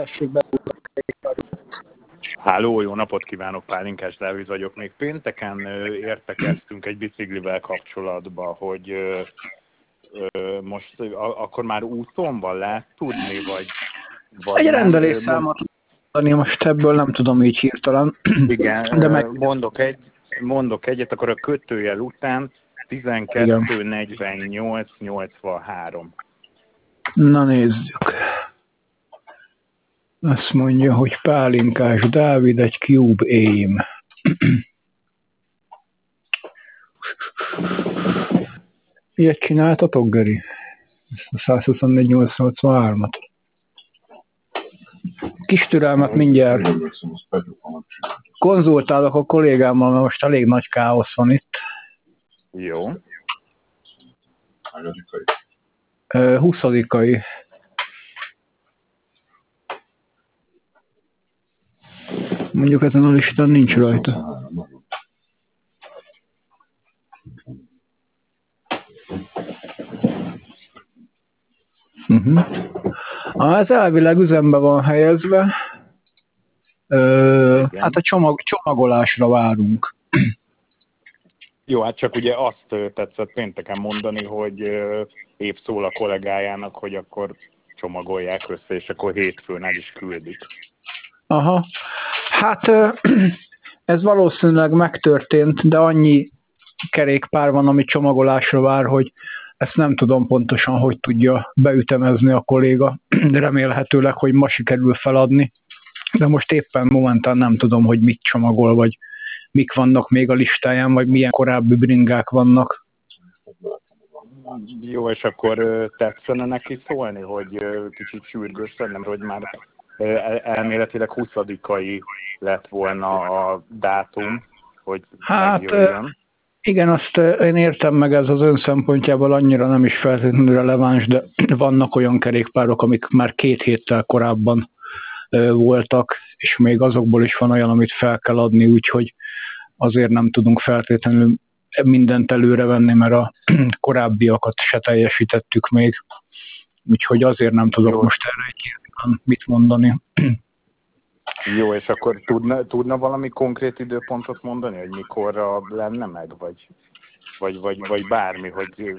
tessék be. Háló, jó napot kívánok, Pálinkás Dávid vagyok. Még pénteken értekeztünk egy biciklivel kapcsolatban, hogy most akkor már úton van, lehet tudni, vagy egy nem? rendelésszámot mondani, most ebből nem tudom így hirtelen. Igen, de mondok egyet, akkor a kötőjel után 12:48:83. Na nézzük. Azt mondja, hogy Pálinkás Dávid egy Cube Aim. Ilyet csináltatok, Geri? A 124.883-at. Kis türelmet mindjárt. Konzultálok a kollégámmal, mert most elég nagy káosz van itt. Jó. 20-ai. Mondjuk ezen a listán nincs rajta. Ez elvileg üzembe van helyezve. Hát a csomagolásra várunk. Jó, hát csak ugye azt tetszett pénteken mondani, hogy épp szól a kollégájának, hogy akkor csomagolják össze, és akkor hétfőn el is küldik. Aha. Hát ez valószínűleg megtörtént, de annyi kerékpár van, ami csomagolásra vár, hogy ezt nem tudom pontosan, hogy tudja beütemezni a kolléga, de remélhetőleg, hogy ma sikerül feladni. De most éppen momentán nem tudom, hogy mit csomagol, vagy mik vannak még a listáján, vagy milyen korábbi bringák vannak. Jó, és akkor tetszene neki szólni, hogy kicsit sürgősen, nem, hogy már elméletileg 20-ai lett volna a dátum, hogy megjöjjön. Igen, azt én értem meg, ez az ön szempontjából annyira nem is feltétlenül releváns, de vannak olyan kerékpárok, amik már 2 héttel korábban voltak, és még azokból is van olyan, amit fel kell adni, úgyhogy azért nem tudunk feltétlenül mindent előrevenni, mert a korábbiakat se teljesítettük még. Úgyhogy azért nem tudok most erre egy kérdésben mit mondani. Jó, és akkor tudna valami konkrét időpontot mondani, hogy mikorra lenne meg, vagy bármi, hogy...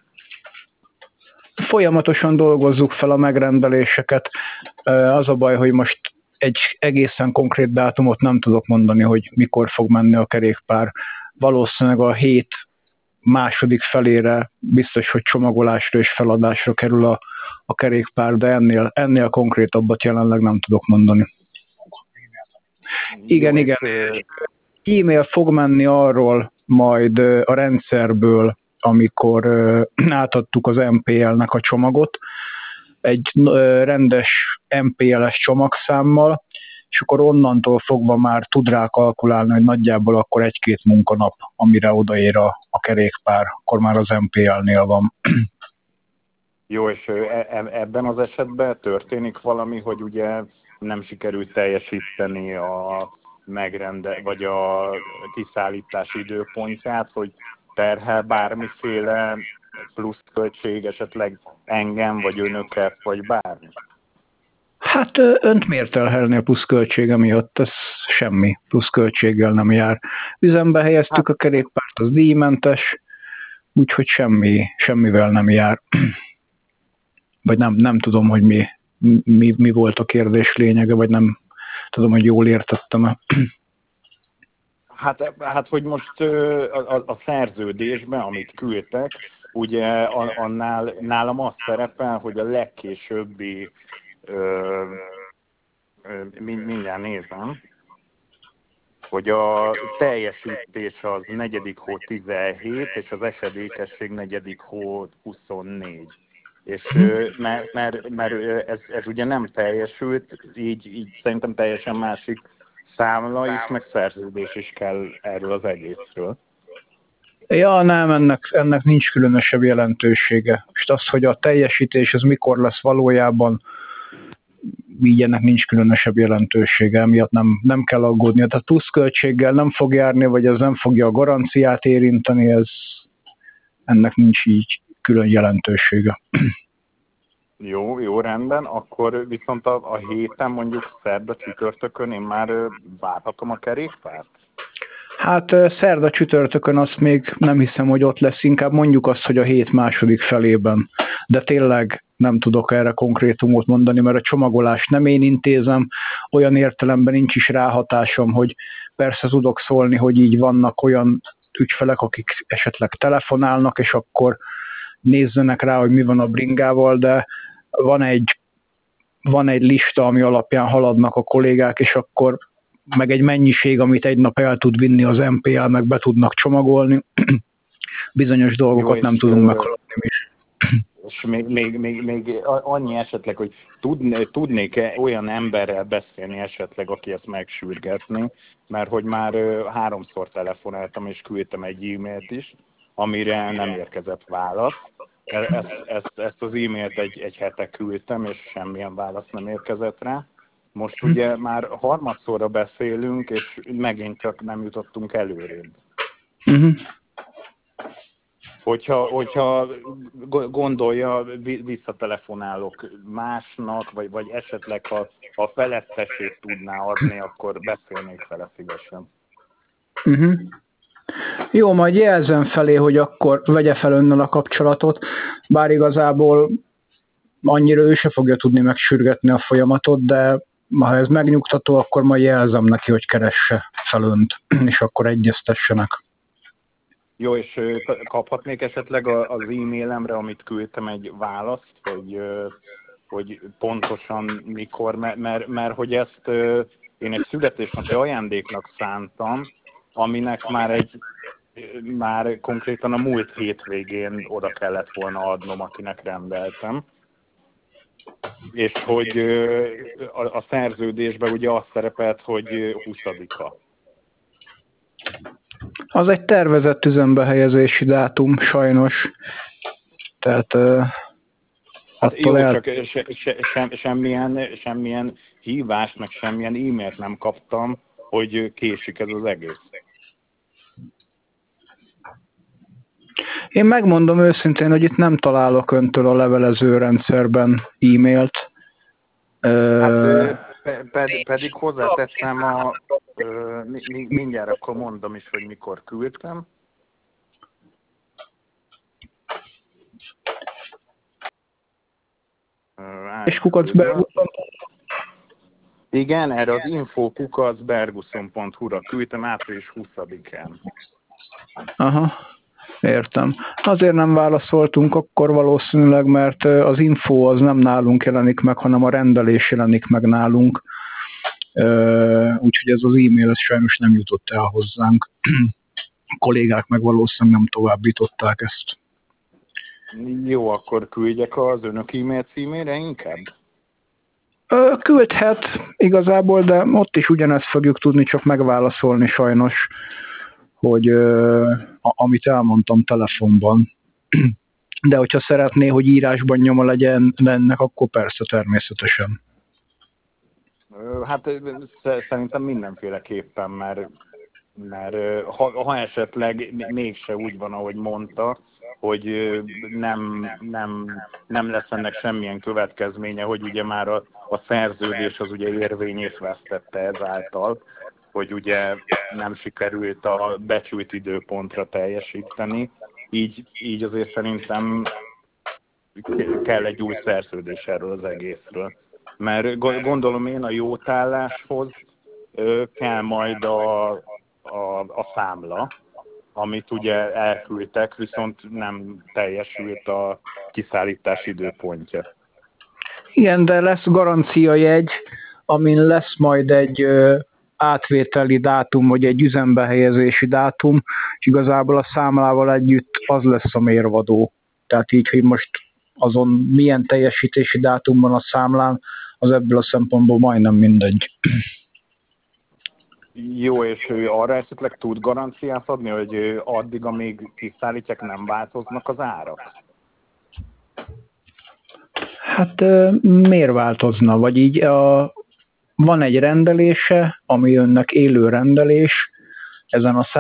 Folyamatosan dolgozzuk fel a megrendeléseket. Az a baj, hogy most egy egészen konkrét dátumot nem tudok mondani, hogy mikor fog menni a kerékpár. Valószínűleg a hét második felére biztos, hogy csomagolásra és feladásra kerül a kerékpár, de ennél konkrétabbat jelenleg nem tudok mondani. Igen. E-mail fog menni arról majd a rendszerből, amikor átadtuk az MPL-nek a csomagot, egy rendes MPL-es csomagszámmal, és akkor onnantól fogva már tud rá kalkulálni, hogy nagyjából akkor 1-2 munkanap, amire odaér a kerékpár, akkor már az MPL-nél van. Jó, és ebben az esetben történik valami, hogy ugye nem sikerült teljesíteni a vagy a kiszállítási időpontját, hogy terhel bármiféle pluszköltség esetleg engem, vagy önöket, vagy bármi? Hát önt miért terhelni a pluszköltsége miatt? Ez semmi pluszköltséggel nem jár. Üzembe helyeztük a kerékpárt, az díjmentes, úgyhogy semmivel nem jár. Vagy nem tudom, hogy mi volt a kérdés lényege, vagy nem tudom, hogy jól értettem-e. Hát hogy most a szerződésben, amit küldtek, ugye nálam az szerepel, hogy a legkésőbbi, mindjárt nézem, hogy a teljesítés az 4. hó 17, és az esedékesség 4. hó 24. És mert ez ugye nem teljesült, így szerintem teljesen másik számla is, meg szerződés is kell erről az egészről. Ja, nem, ennek nincs különösebb jelentősége. És az, hogy a teljesítés az mikor lesz valójában, így ennek nincs különösebb jelentősége, emiatt nem kell aggódni. Tehát pluszköltséggel nem fog járni, vagy ez nem fogja a garanciát érinteni, ennek nincs így külön jelentősége. Jó, rendben. Akkor viszont a héten, mondjuk szerda csütörtökön én már várhatom a kerékpárt? Hát szerda csütörtökön azt még nem hiszem, hogy ott lesz, inkább mondjuk azt, hogy a hét második felében. De tényleg nem tudok erre konkrétumot mondani, mert a csomagolást nem én intézem, olyan értelemben nincs is ráhatásom, hogy persze tudok szólni, hogy így vannak olyan ügyfelek, akik esetleg telefonálnak, és akkor nézzenek rá, hogy mi van a bringával, de van egy lista, ami alapján haladnak a kollégák, és akkor meg egy mennyiség, amit egy nap el tud vinni az MPA, meg be tudnak csomagolni. Bizonyos dolgokat nem tudunk meghaladni is. És még annyi esetleg, hogy tudnék-e olyan emberrel beszélni esetleg, aki ezt megsürgetni, mert hogy már 3-szor telefonáltam és küldtem egy e-mailt is, amire nem érkezett válasz. Ezt az e-mailt egy hete küldtem, és semmilyen válasz nem érkezett rá. Most ugye már harmadszorra beszélünk, és megint csak nem jutottunk előrébb. Hogyha gondolja, visszatelefonálok másnak, vagy esetleg ha a felettesét tudná adni, akkor beszélnék vele szívesen. Jó, majd jelzem felé, hogy akkor vegye fel önnel a kapcsolatot, bár igazából annyira ő se fogja tudni megsürgetni a folyamatot, de ha ez megnyugtató, akkor majd jelzem neki, hogy keresse fel önt, és akkor egyeztessenek. Jó, és kaphatnék esetleg az e-mailemre, amit küldtem, egy választ, hogy pontosan mikor, mert hogy ezt én egy születésnapi ajándéknak szántam, aminek már konkrétan a múlt hétvégén oda kellett volna adnom, akinek rendeltem. És hogy a szerződésben ugye azt szerepelt, hogy 20-a. Az egy tervezett üzembe helyezési dátum, sajnos. Tehát jó, csak semmilyen hívást, meg semmilyen e-mailt nem kaptam, hogy késik ez az egész. Én megmondom őszintén, hogy itt nem találok öntől a levelező rendszerben e-mailt. Pedig hozzáteszem, mindjárt akkor mondom is, hogy mikor küldtem. És @berguson. Igen, erre az info@berguson.hu-ra küldtem április 20-án. Aha, értem. Azért nem válaszoltunk akkor valószínűleg, mert az info az nem nálunk jelenik meg, hanem a rendelés jelenik meg nálunk. Úgyhogy ez az e-mail sajnos nem jutott el hozzánk. A kollégák meg valószínűleg nem továbbították ezt. Jó, akkor küldjek az önök e-mail címére inkább? Küldhet igazából, de ott is ugyanezt fogjuk tudni csak megválaszolni sajnos, hogy amit elmondtam telefonban. De hogyha szeretné, hogy írásban nyoma legyen ennek, akkor persze természetesen. Hát szerintem mindenféleképpen, mert ha esetleg mégse úgy van, ahogy mondta, hogy nem lesz ennek semmilyen következménye, hogy ugye már a szerződés az ugye érvényét vesztette ezáltal, hogy ugye nem sikerült a becsült időpontra teljesíteni, így azért szerintem kell egy új szerződés erről az egészről. Mert gondolom én a jótálláshoz kell majd a számla, amit ugye elküldtek, viszont nem teljesült a kiszállítás időpontja. Igen, de lesz garanciajegy, amin lesz majd egy átvételi dátum, vagy egy üzembe helyezési dátum, és igazából a számlával együtt az lesz a mérvadó. Tehát így, hogy most azon milyen teljesítési dátum van a számlán, az ebből a szempontból majdnem mindegy. Jó, és ő arra esetleg tud garanciát adni, hogy addig, amíg kiszállítják, nem változnak az árak? Hát miért változna? Vagy így van egy rendelése, ami önnek élő rendelés, ezen a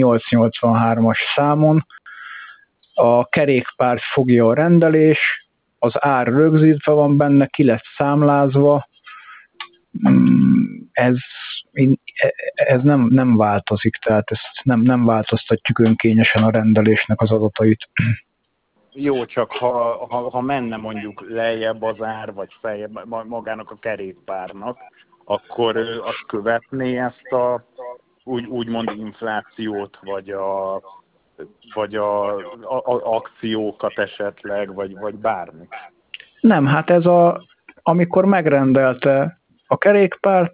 124.883-as számon. A kerékpárt fogja a rendelés, az ár rögzítve van benne, ki lesz számlázva, ez nem változik, tehát ezt nem változtatjuk önkényesen a rendelésnek az adatait. Jó, csak ha menne mondjuk lejjebb az ár, vagy feljebb magának a kerékpárnak, akkor az követné ezt a úgymond inflációt, vagy a akciókat esetleg, vagy bármi. Nem, hát ez amikor megrendelte a kerékpárt,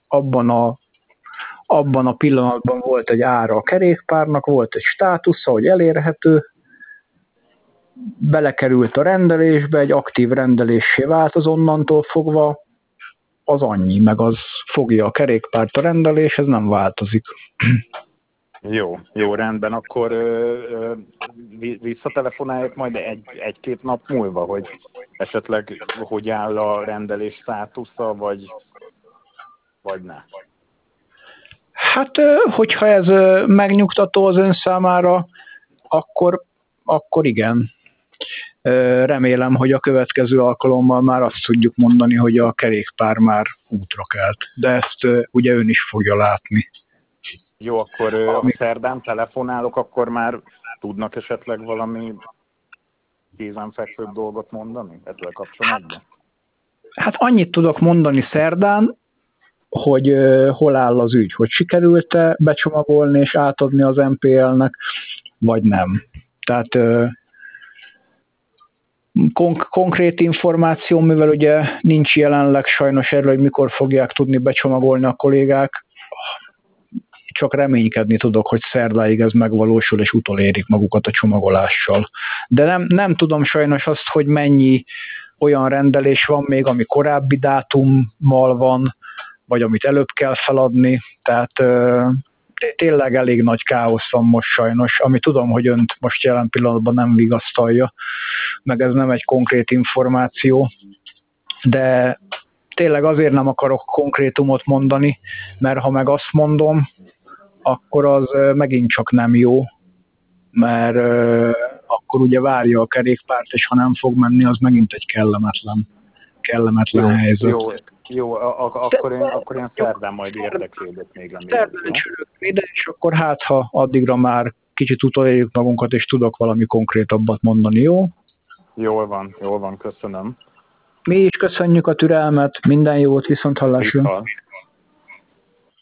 abban a pillanatban volt egy ára a kerékpárnak, volt egy státusza, hogy elérhető, belekerült a rendelésbe, egy aktív rendeléssé vált, az onnantól fogva az annyi, meg az fogja a kerékpárt a rendelés, ez nem változik. Jó, rendben, akkor visszatelefonáljuk majd egy-két nap múlva, hogy esetleg hogy áll a rendelés státusza, vagy ne. Hát, hogyha ez megnyugtató az ön számára, akkor igen. Remélem, hogy a következő alkalommal már azt tudjuk mondani, hogy a kerékpár már útra kelt. De ezt ugye ön is fogja látni. Jó, akkor ha szerdán telefonálok, akkor már tudnak esetleg valami kézenfekvőbb dolgot mondani ezzel kapcsolatban? Hát annyit tudok mondani szerdán, hogy hol áll az ügy, hogy sikerült-e becsomagolni és átadni az MPL-nek, vagy nem. Tehát konkrét információ, mivel ugye nincs jelenleg sajnos erről, hogy mikor fogják tudni becsomagolni a kollégák, csak reménykedni tudok, hogy szerdáig ez megvalósul, és utolérik magukat a csomagolással. De nem tudom sajnos azt, hogy mennyi olyan rendelés van még, ami korábbi dátummal van, vagy amit előbb kell feladni, tehát tényleg elég nagy káosz van most sajnos, ami tudom, hogy önt most jelen pillanatban nem vigasztalja, meg ez nem egy konkrét információ, de tényleg azért nem akarok konkrétumot mondani, mert ha meg azt mondom, akkor az megint csak nem jó, mert akkor ugye várja a kerékpárt, és ha nem fog menni, az megint egy kellemetlen helyzet. Jó, akkor én szerdán majd érdeklődök még ide, és akkor hát, ha addigra már kicsit utolérjük magunkat, és tudok valami konkrétabbat mondani, jó? Jól van, köszönöm. Mi is köszönjük a türelmet, minden jót, viszonthallásra.